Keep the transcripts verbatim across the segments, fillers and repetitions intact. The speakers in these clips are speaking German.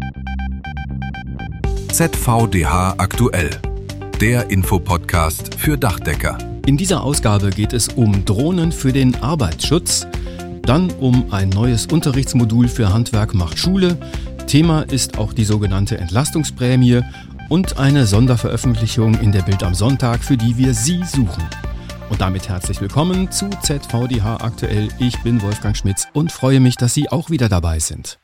Z V D H aktuell, der Infopodcast für Dachdecker. In dieser Ausgabe geht es um Drohnen für den Arbeitsschutz, dann um ein neues Unterrichtsmodul für Handwerk macht Schule, Thema ist auch die sogenannte Entlastungsprämie und eine Sonderveröffentlichung in der Bild am Sonntag, für die wir Sie suchen. Und damit herzlich willkommen zu Z V D H aktuell. Ich bin Wolfgang Schmitz und freue mich, dass Sie auch wieder dabei sind.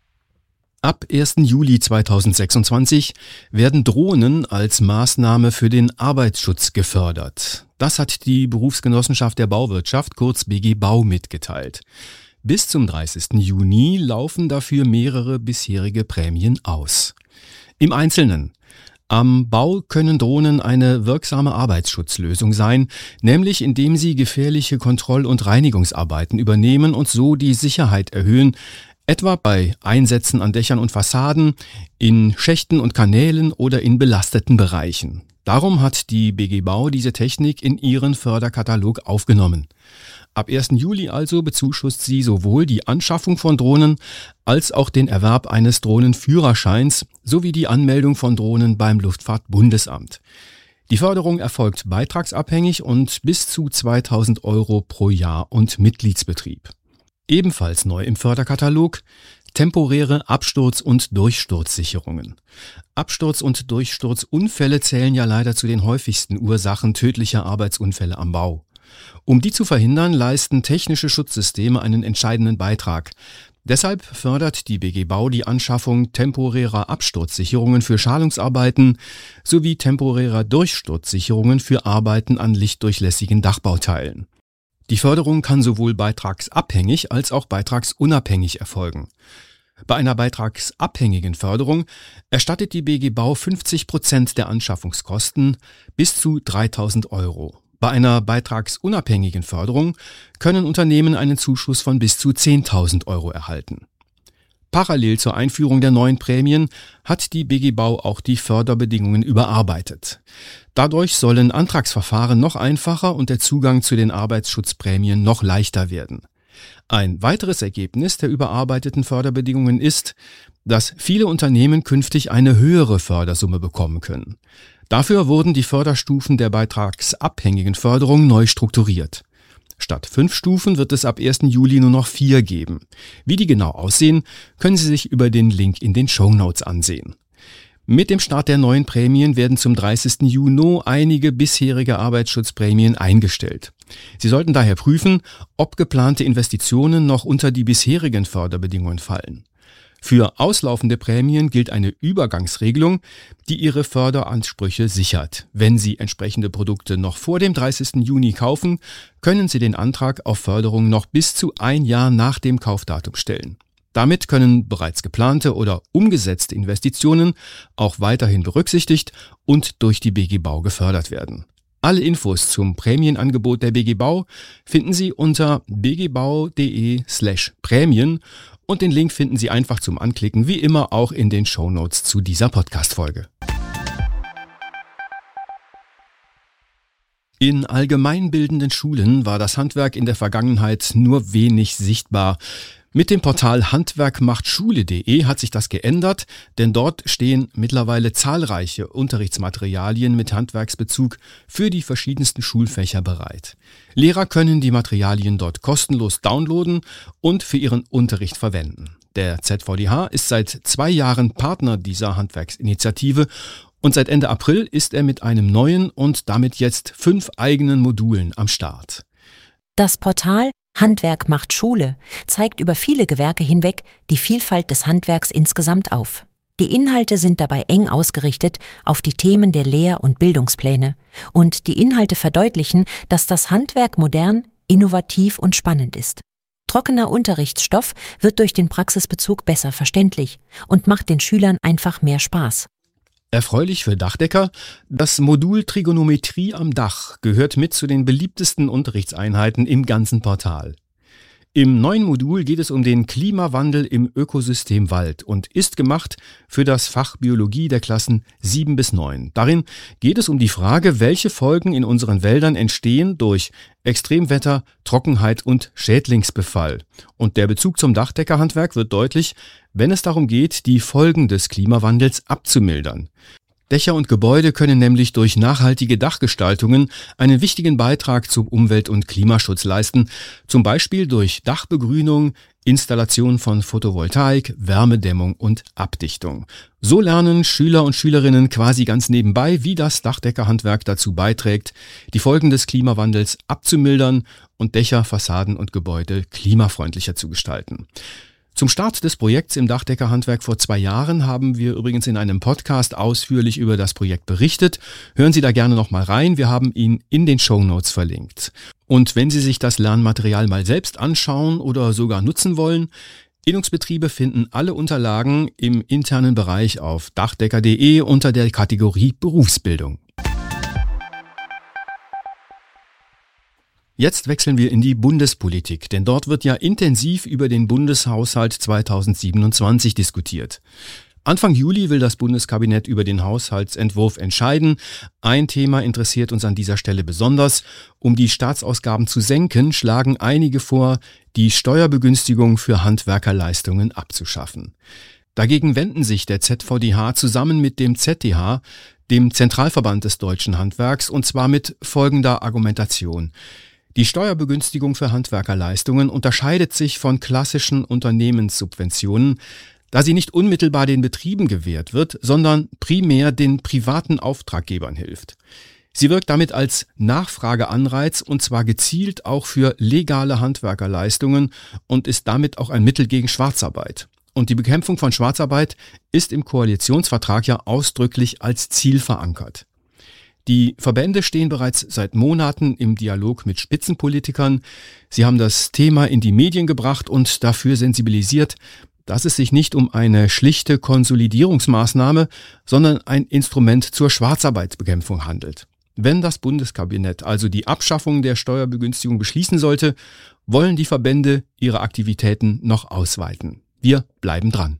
Ab ersten Juli zweitausendsechsundzwanzig werden Drohnen als Maßnahme für den Arbeitsschutz gefördert. Das hat die Berufsgenossenschaft der Bauwirtschaft, kurz B G Bau, mitgeteilt. Bis zum dreißigsten Juni laufen dafür mehrere bisherige Prämien aus. Im Einzelnen: Am Bau können Drohnen eine wirksame Arbeitsschutzlösung sein, nämlich indem sie gefährliche Kontroll- und Reinigungsarbeiten übernehmen und so die Sicherheit erhöhen, etwa bei Einsätzen an Dächern und Fassaden, in Schächten und Kanälen oder in belasteten Bereichen. Darum hat die B G Bau diese Technik in ihren Förderkatalog aufgenommen. Ab ersten Juli also bezuschusst sie sowohl die Anschaffung von Drohnen als auch den Erwerb eines Drohnenführerscheins sowie die Anmeldung von Drohnen beim Luftfahrtbundesamt. Die Förderung erfolgt beitragsabhängig und bis zu zweitausend Euro pro Jahr und Mitgliedsbetrieb. Ebenfalls neu im Förderkatalog: temporäre Absturz- und Durchsturzsicherungen. Absturz- und Durchsturzunfälle zählen ja leider zu den häufigsten Ursachen tödlicher Arbeitsunfälle am Bau. Um die zu verhindern, leisten technische Schutzsysteme einen entscheidenden Beitrag. Deshalb fördert die B G Bau die Anschaffung temporärer Absturzsicherungen für Schalungsarbeiten sowie temporärer Durchsturzsicherungen für Arbeiten an lichtdurchlässigen Dachbauteilen. Die Förderung kann sowohl beitragsabhängig als auch beitragsunabhängig erfolgen. Bei einer beitragsabhängigen Förderung erstattet die B G Bau fünfzig Prozent der Anschaffungskosten bis zu dreitausend Euro. Bei einer beitragsunabhängigen Förderung können Unternehmen einen Zuschuss von bis zu zehntausend Euro erhalten. Parallel zur Einführung der neuen Prämien hat die B G Bau auch die Förderbedingungen überarbeitet. Dadurch sollen Antragsverfahren noch einfacher und der Zugang zu den Arbeitsschutzprämien noch leichter werden. Ein weiteres Ergebnis der überarbeiteten Förderbedingungen ist, dass viele Unternehmen künftig eine höhere Fördersumme bekommen können. Dafür wurden die Förderstufen der beitragsabhängigen Förderung neu strukturiert. Statt fünf Stufen wird es ab ersten Juli nur noch vier geben. Wie die genau aussehen, können Sie sich über den Link in den Shownotes ansehen. Mit dem Start der neuen Prämien werden zum dreißigsten Juni einige bisherige Arbeitsschutzprämien eingestellt. Sie sollten daher prüfen, ob geplante Investitionen noch unter die bisherigen Förderbedingungen fallen. Für auslaufende Prämien gilt eine Übergangsregelung, die Ihre Förderansprüche sichert. Wenn Sie entsprechende Produkte noch vor dem dreißigsten Juni kaufen, können Sie den Antrag auf Förderung noch bis zu ein Jahr nach dem Kaufdatum stellen. Damit können bereits geplante oder umgesetzte Investitionen auch weiterhin berücksichtigt und durch die B G Bau gefördert werden. Alle Infos zum Prämienangebot der B G Bau finden Sie unter b g bau punkt d e slash Prämien und den Link finden Sie einfach zum Anklicken, wie immer auch in den Shownotes zu dieser Podcast-Folge. In allgemeinbildenden Schulen war das Handwerk in der Vergangenheit nur wenig sichtbar. Mit dem Portal handwerk macht schule punkt de hat sich das geändert, denn dort stehen mittlerweile zahlreiche Unterrichtsmaterialien mit Handwerksbezug für die verschiedensten Schulfächer bereit. Lehrer können die Materialien dort kostenlos downloaden und für ihren Unterricht verwenden. Der Z V D H ist seit zwei Jahren Partner dieser Handwerksinitiative und seit Ende April ist er mit einem neuen und damit jetzt fünf eigenen Modulen am Start. Das Portal Handwerk macht Schule zeigt über viele Gewerke hinweg die Vielfalt des Handwerks insgesamt auf. Die Inhalte sind dabei eng ausgerichtet auf die Themen der Lehr- und Bildungspläne und die Inhalte verdeutlichen, dass das Handwerk modern, innovativ und spannend ist. Trockener Unterrichtsstoff wird durch den Praxisbezug besser verständlich und macht den Schülern einfach mehr Spaß. Erfreulich für Dachdecker: Das Modul Trigonometrie am Dach gehört mit zu den beliebtesten Unterrichtseinheiten im ganzen Portal. Im neuen Modul geht es um den Klimawandel im Ökosystem Wald und ist gemacht für das Fach Biologie der Klassen sieben bis neun. Darin geht es um die Frage, welche Folgen in unseren Wäldern entstehen durch Extremwetter, Trockenheit und Schädlingsbefall. Und der Bezug zum Dachdeckerhandwerk wird deutlich, wenn es darum geht, die Folgen des Klimawandels abzumildern. Dächer und Gebäude können nämlich durch nachhaltige Dachgestaltungen einen wichtigen Beitrag zum Umwelt- und Klimaschutz leisten, zum Beispiel durch Dachbegrünung, Installation von Photovoltaik, Wärmedämmung und Abdichtung. So lernen Schüler und Schülerinnen quasi ganz nebenbei, wie das Dachdeckerhandwerk dazu beiträgt, die Folgen des Klimawandels abzumildern und Dächer, Fassaden und Gebäude klimafreundlicher zu gestalten. Zum Start des Projekts im Dachdeckerhandwerk vor zwei Jahren haben wir übrigens in einem Podcast ausführlich über das Projekt berichtet. Hören Sie da gerne nochmal rein, wir haben ihn in den Shownotes verlinkt. Und wenn Sie sich das Lernmaterial mal selbst anschauen oder sogar nutzen wollen, Innungsbetriebe finden alle Unterlagen im internen Bereich auf dachdecker punkt de unter der Kategorie Berufsbildung. Jetzt wechseln wir in die Bundespolitik, denn dort wird ja intensiv über den Bundeshaushalt zweitausendsiebenundzwanzig diskutiert. Anfang Juli will das Bundeskabinett über den Haushaltsentwurf entscheiden. Ein Thema interessiert uns an dieser Stelle besonders. Um die Staatsausgaben zu senken, schlagen einige vor, die Steuerbegünstigung für Handwerkerleistungen abzuschaffen. Dagegen wenden sich der Z V D H zusammen mit dem Z D H, dem Zentralverband des deutschen Handwerks, und zwar mit folgender Argumentation. Die Steuerbegünstigung für Handwerkerleistungen unterscheidet sich von klassischen Unternehmenssubventionen, da sie nicht unmittelbar den Betrieben gewährt wird, sondern primär den privaten Auftraggebern hilft. Sie wirkt damit als Nachfrageanreiz und zwar gezielt auch für legale Handwerkerleistungen und ist damit auch ein Mittel gegen Schwarzarbeit. Und die Bekämpfung von Schwarzarbeit ist im Koalitionsvertrag ja ausdrücklich als Ziel verankert. Die Verbände stehen bereits seit Monaten im Dialog mit Spitzenpolitikern. Sie haben das Thema in die Medien gebracht und dafür sensibilisiert, dass es sich nicht um eine schlichte Konsolidierungsmaßnahme, sondern ein Instrument zur Schwarzarbeitsbekämpfung handelt. Wenn das Bundeskabinett also die Abschaffung der Steuerbegünstigung beschließen sollte, wollen die Verbände ihre Aktivitäten noch ausweiten. Wir bleiben dran.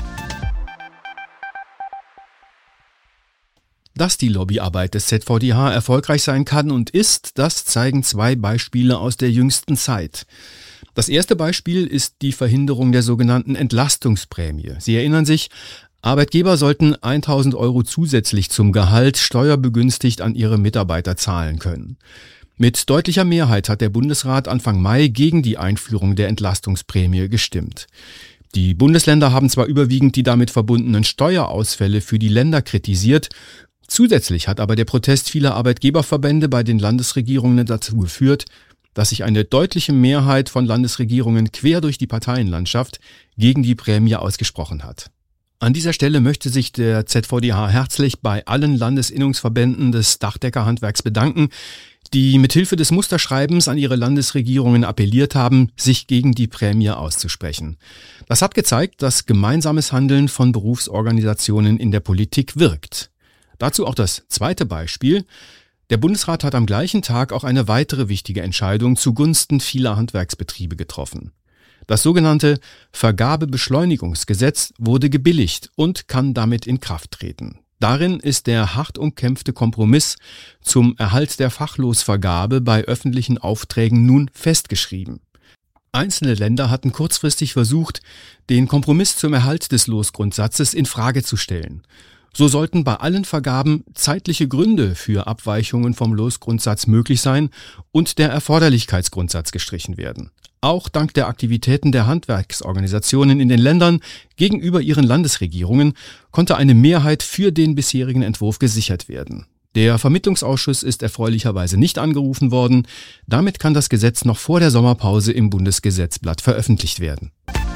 Dass die Lobbyarbeit des Z V D H erfolgreich sein kann und ist, das zeigen zwei Beispiele aus der jüngsten Zeit. Das erste Beispiel ist die Verhinderung der sogenannten Entlastungsprämie. Sie erinnern sich, Arbeitgeber sollten tausend Euro zusätzlich zum Gehalt steuerbegünstigt an ihre Mitarbeiter zahlen können. Mit deutlicher Mehrheit hat der Bundesrat Anfang Mai gegen die Einführung der Entlastungsprämie gestimmt. Die Bundesländer haben zwar überwiegend die damit verbundenen Steuerausfälle für die Länder kritisiert, zusätzlich hat aber der Protest vieler Arbeitgeberverbände bei den Landesregierungen dazu geführt, dass sich eine deutliche Mehrheit von Landesregierungen quer durch die Parteienlandschaft gegen die Prämie ausgesprochen hat. An dieser Stelle möchte sich der Z V D H herzlich bei allen Landesinnungsverbänden des Dachdeckerhandwerks bedanken, die mithilfe des Musterschreibens an ihre Landesregierungen appelliert haben, sich gegen die Prämie auszusprechen. Das hat gezeigt, dass gemeinsames Handeln von Berufsorganisationen in der Politik wirkt. Dazu auch das zweite Beispiel. Der Bundesrat hat am gleichen Tag auch eine weitere wichtige Entscheidung zugunsten vieler Handwerksbetriebe getroffen. Das sogenannte Vergabebeschleunigungsgesetz wurde gebilligt und kann damit in Kraft treten. Darin ist der hart umkämpfte Kompromiss zum Erhalt der Fachlosvergabe bei öffentlichen Aufträgen nun festgeschrieben. Einzelne Länder hatten kurzfristig versucht, den Kompromiss zum Erhalt des Losgrundsatzes in Frage zu stellen. So sollten bei allen Vergaben zeitliche Gründe für Abweichungen vom Losgrundsatz möglich sein und der Erforderlichkeitsgrundsatz gestrichen werden. Auch dank der Aktivitäten der Handwerksorganisationen in den Ländern gegenüber ihren Landesregierungen konnte eine Mehrheit für den bisherigen Entwurf gesichert werden. Der Vermittlungsausschuss ist erfreulicherweise nicht angerufen worden. Damit kann das Gesetz noch vor der Sommerpause im Bundesgesetzblatt veröffentlicht werden.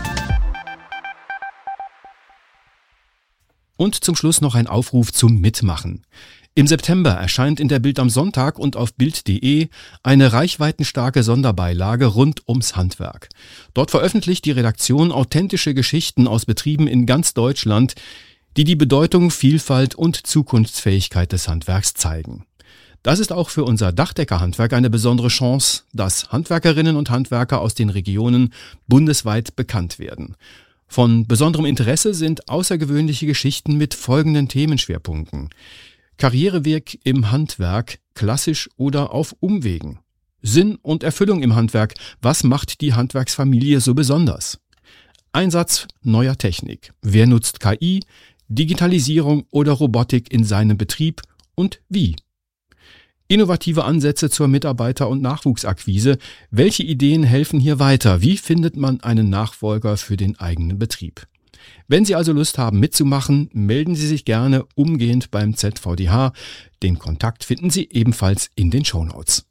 Und zum Schluss noch ein Aufruf zum Mitmachen. Im September erscheint in der Bild am Sonntag und auf bild punkt de eine reichweitenstarke Sonderbeilage rund ums Handwerk. Dort veröffentlicht die Redaktion authentische Geschichten aus Betrieben in ganz Deutschland, die die Bedeutung, Vielfalt und Zukunftsfähigkeit des Handwerks zeigen. Das ist auch für unser Dachdeckerhandwerk eine besondere Chance, dass Handwerkerinnen und Handwerker aus den Regionen bundesweit bekannt werden. Von besonderem Interesse sind außergewöhnliche Geschichten mit folgenden Themenschwerpunkten: Karriereweg im Handwerk, klassisch oder auf Umwegen. Sinn und Erfüllung im Handwerk, was macht die Handwerksfamilie so besonders? Einsatz neuer Technik, wer nutzt K I, Digitalisierung oder Robotik in seinem Betrieb und wie? Innovative Ansätze zur Mitarbeiter- und Nachwuchsakquise, welche Ideen helfen hier weiter? Wie findet man einen Nachfolger für den eigenen Betrieb? Wenn Sie also Lust haben mitzumachen, melden Sie sich gerne umgehend beim Z V D H. Den Kontakt finden Sie ebenfalls in den Shownotes.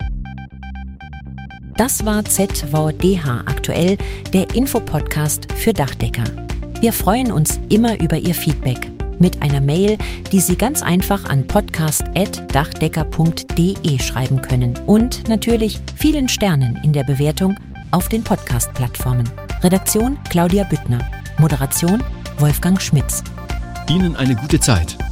Das war Z V D H aktuell, der Infopodcast für Dachdecker. Wir freuen uns immer über Ihr Feedback mit einer Mail, die Sie ganz einfach an podcast at dachdecker punkt de schreiben können und natürlich vielen Sternen in der Bewertung auf den Podcast-Plattformen. Redaktion Claudia Büttner, Moderation Wolfgang Schmitz. Ihnen eine gute Zeit.